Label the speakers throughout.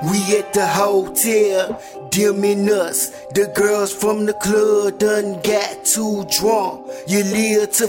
Speaker 1: We at the hotel, dimming us. The girls from the club done got too drunk. You live to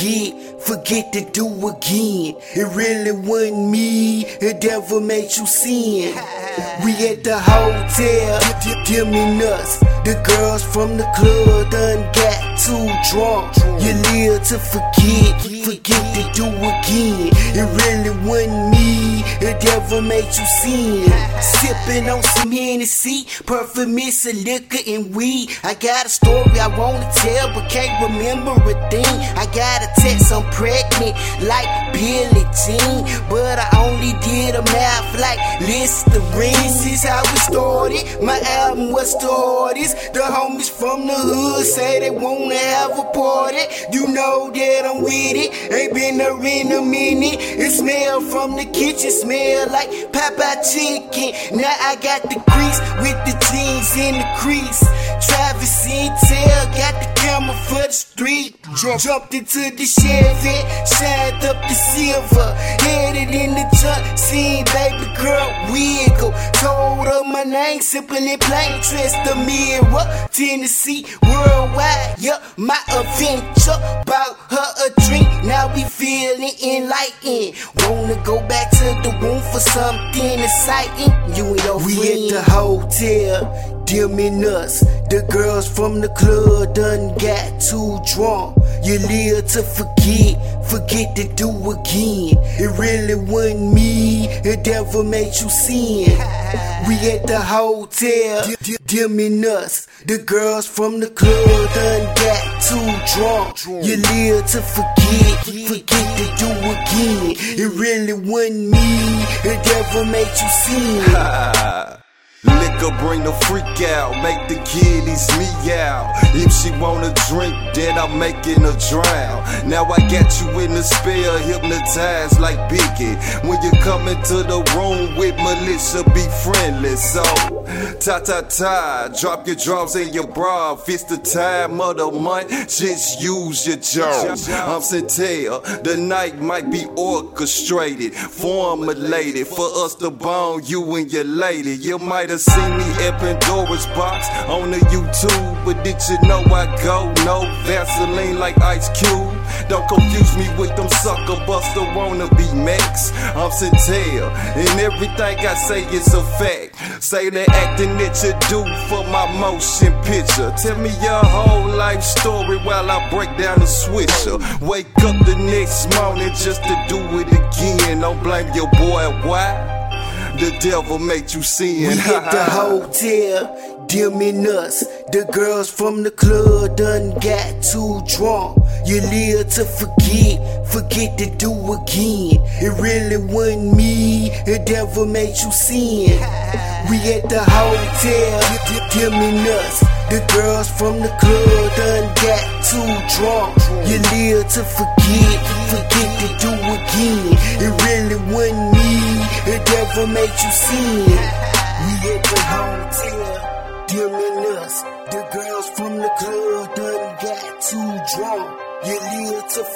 Speaker 1: forget to do again. It really wasn't me, the devil made you sin. We at the hotel, dimming us. The girls from the club done got too drunk. You live to forget to do again. It really wasn't me, the devil made you sin. Sipping on some Hennessy, perfect mix of liquor and weed. I got a story I wanna tell, but can't remember a thing. I got a text, I'm pregnant, like Billie Jean, but I only did a math like Listerine. This is how it started, my album was the hardest. The homies from the hood say they wanna have a party. You know that I'm with it, ain't been there in a minute. It smell from the kitchen, smell like Popeye chicken. Now I got the grease with the jeans in the crease. Travis Intel got the camera for the street. Jumped into the Chevy, shined up the silver, headed in the truck, seen baby girl wiggle. Told her my name, simple and plain, trust the mirror. Tennessee, worldwide, yup, my adventure. Bought her a drink, now we feeling enlightened. Wanna go back to the room for something exciting? You and your friend. We at the hotel, dimming us. The girls from the club done got too drunk. You live to forget to do again. It really wasn't me, the devil made you sin. We at the hotel, dimming us. The girls from the club done got too drunk. You live to forget to do again. It really wasn't me, the devil made you sin.
Speaker 2: Liquor bring the freak out, make the kiddies me out. If she wanna drink, then I'm making her drown. Now I got you in the spell, hypnotized like Biggie. When you come into the room with militia, be friendly. So, ta-ta-ta, drop your drawers and your bra. If it's the time of the month, just use your jaw. I'm Centel, the night might be orchestrated, formulated for us to bond you and your lady. You might have seen me at Pandora's box on the YouTube, but did you know I go no Vaseline like Ice Cube? Don't confuse me with them sucker buster wannabe Max. I'm Centel, and everything I say is a fact. Say the acting that you do for my motion picture. Tell me your whole life story while I break down the switcher. Wake up the next morning just to do it again. Don't blame your boy, why? The devil made you sin.
Speaker 1: We at the hotel, dimming us. The girls from the club done got too drunk. You live to forget to do again. It really wasn't me, the devil made you sin. We at the hotel, dimming us. The girls from the club done got too drunk. You live to forget to do again. It really wasn't me, the devil made you sin. We at the hotel, dimming us. The girls from the club done got too drunk. You live to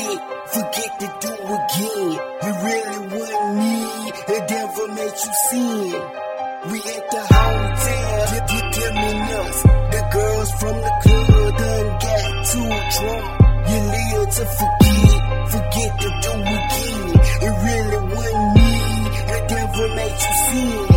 Speaker 1: forget to do again. It really wasn't me, the devil made you sin. We at the hotel, dimming us. The girls from the club done got too drunk. You live to forget to do again. It really wasn't me, the devil made you sin.